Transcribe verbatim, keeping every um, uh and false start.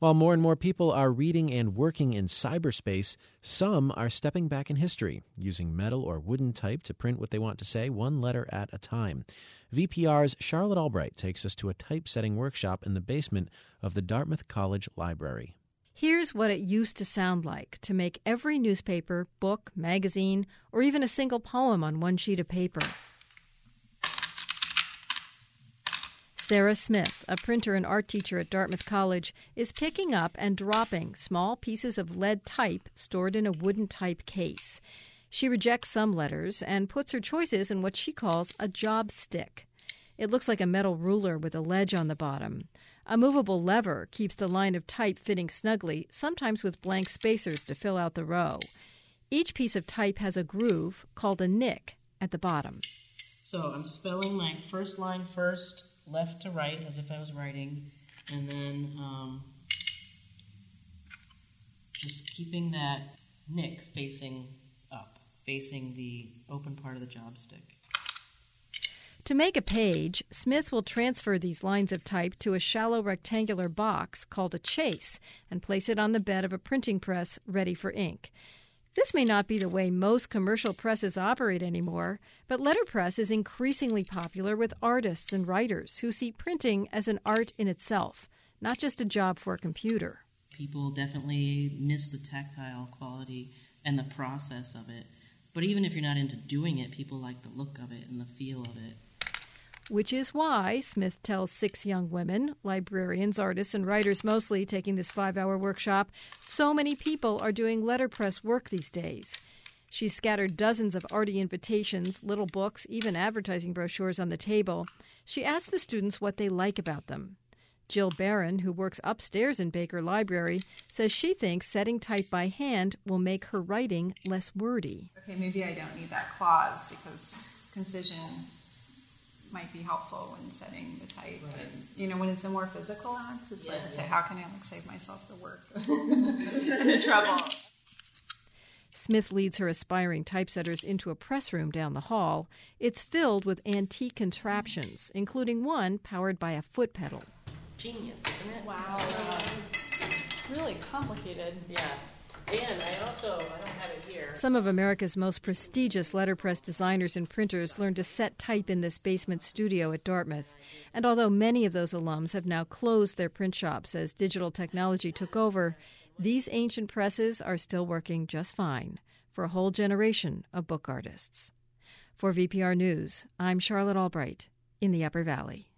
While more and more people are reading and working in cyberspace, some are stepping back in history, using metal or wooden type to print what they want to say, one letter at a time. V P R's Charlotte Albright takes us to a typesetting workshop in the basement of the Dartmouth College Library. Here's what it used to sound like to make every newspaper, book, magazine, or even a single poem on one sheet of paper. Sarah Smith, a printer and art teacher at Dartmouth College, is picking up and dropping small pieces of lead type stored in a wooden type case. She rejects some letters and puts her choices in what she calls a job stick. It looks like a metal ruler with a ledge on the bottom. A movable lever keeps the line of type fitting snugly, sometimes with blank spacers to fill out the row. Each piece of type has a groove called a nick at the bottom. So I'm spelling my first line first, left to right, as if I was writing, and then um, just keeping that nick facing up, facing the open part of the job stick. To make a page, Smith will transfer these lines of type to a shallow rectangular box called a chase and place it on the bed of a printing press ready for ink. This may not be the way most commercial presses operate anymore, but letterpress is increasingly popular with artists and writers who see printing as an art in itself, not just a job for a computer. People definitely miss the tactile quality and the process of it. But even if you're not into doing it, people like the look of it and the feel of it. Which is why, Smith tells six young women, librarians, artists, and writers mostly, taking this five-hour workshop, so many people are doing letterpress work these days. She's scattered dozens of arty invitations, little books, even advertising brochures on the table. She asks the students what they like about them. Jill Barron, who works upstairs in Baker Library, says she thinks setting type by hand will make her writing less wordy. Okay, maybe I don't need that clause because concision might be helpful when setting the type. Right. And, you know, when it's a more physical act, it's yeah, like, okay, yeah. how can I like save myself the work and the trouble? Smith leads her aspiring typesetters into a press room down the hall. It's filled with antique contraptions, including one powered by a foot pedal. Genius, isn't it? Wow. Uh, really complicated. Yeah. And I also, I don't have it here. Some of America's most prestigious letterpress designers and printers learned to set type in this basement studio at Dartmouth. And although many of those alums have now closed their print shops as digital technology took over, these ancient presses are still working just fine for a whole generation of book artists. For V P R News, I'm Charlotte Albright in the Upper Valley.